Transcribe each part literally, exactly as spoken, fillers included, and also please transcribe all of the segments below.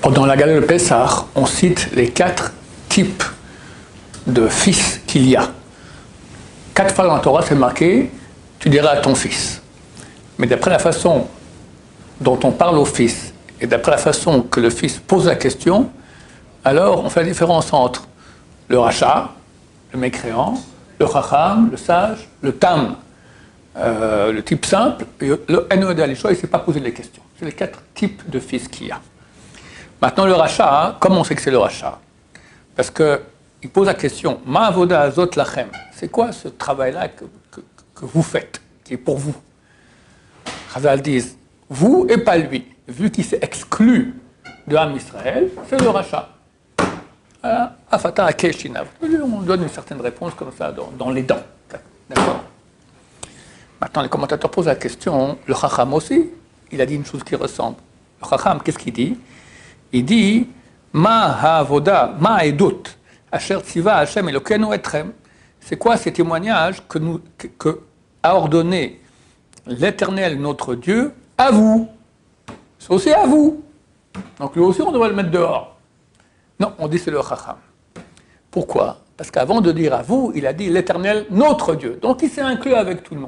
Pendant la Gala de Pessah, on cite les quatre types de fils qu'il y a. Quatre fois dans la Torah, c'est marqué « tu diras à ton fils ». Mais d'après la façon dont on parle au fils et d'après la façon que le fils pose la question, alors on fait la différence entre le rachat, le mécréant, le chacham, le sage, le tam, euh, le type simple, et le eno d'Alishoa, il ne s'est pas posé les questions. C'est les quatre types de fils qu'il y a. Maintenant, le rachat, hein, comment on sait que c'est le rachat? Parce qu'il pose la question, ma avoda azot lachem, c'est quoi ce travail-là que, que, que vous faites, qui est pour vous? Chazal disent, vous et pas lui, vu qu'il s'est exclu de Ham Israël, c'est le rachat. Voilà, afata akeshinav. On donne une certaine réponse comme ça dans, dans les dents. D'accord? Maintenant, les commentateurs posent la question, le chacham aussi, il a dit une chose qui ressemble. Le chacham, qu'est-ce qu'il dit? Il dit, ma ha'avoda, ma edut, asher tziva Hashem Elokeinu etrem. C'est quoi ces témoignages que nous, que, que a ordonné l'Éternel, notre Dieu, à vous? C'est aussi à vous. Donc lui aussi, on devrait le mettre dehors. Non, on dit c'est le chacham. Pourquoi? Parce qu'avant de dire à vous, il a dit l'Éternel, notre Dieu. Donc il s'est inclus avec tout le monde.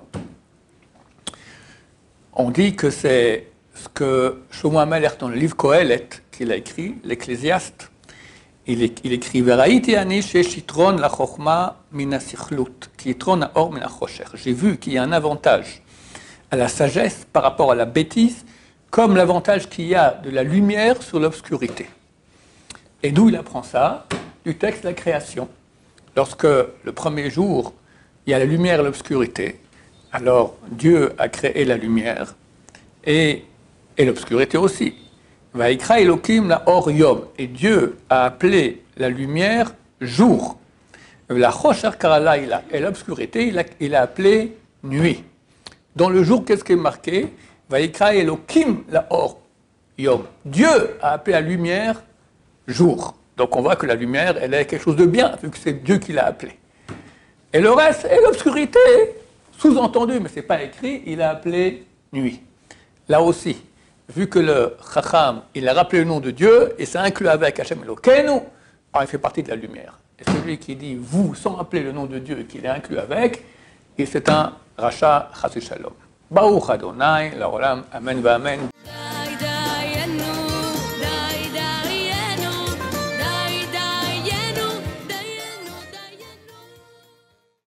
On dit que c'est ce que Shlomo HaMelech, dans le livre Kohelet, qu'il a écrit, l'Ecclésiaste, il, il écrit Veraïti ani sheshitron la chokhma mina sichlut, ki yitron haor mina chosher. J'ai vu qu'il y a un avantage à la sagesse par rapport à la bêtise, comme l'avantage qu'il y a de la lumière sur l'obscurité. Et d'où il apprend ça? Du texte de la création. Lorsque le premier jour, il y a la lumière et l'obscurité, alors Dieu a créé la lumière et, et l'obscurité aussi. Vaikra Elokim la or yom. Et Dieu a appelé la lumière jour. La chosher karalayla. Et l'obscurité, il a, il a appelé nuit. Dans le jour, qu'est-ce qui est marqué? Vaikra Elokim la or yom. Dieu a appelé la lumière jour. Donc on voit que la lumière, elle est quelque chose de bien, vu que c'est Dieu qui l'a appelée. Et le reste est l'obscurité, sous-entendu, mais ce n'est pas écrit, il a appelé nuit. Là aussi, vu que le chacham, il a rappelé le nom de Dieu, et c'est inclus avec Hashem Elokeinu, alors il fait partie de la lumière. Et celui qui dit vous, sans rappeler le nom de Dieu, et qu'il est inclus avec, et c'est un rachat chas v'shalom. Baruch Adonai, l'olam, amen va amen.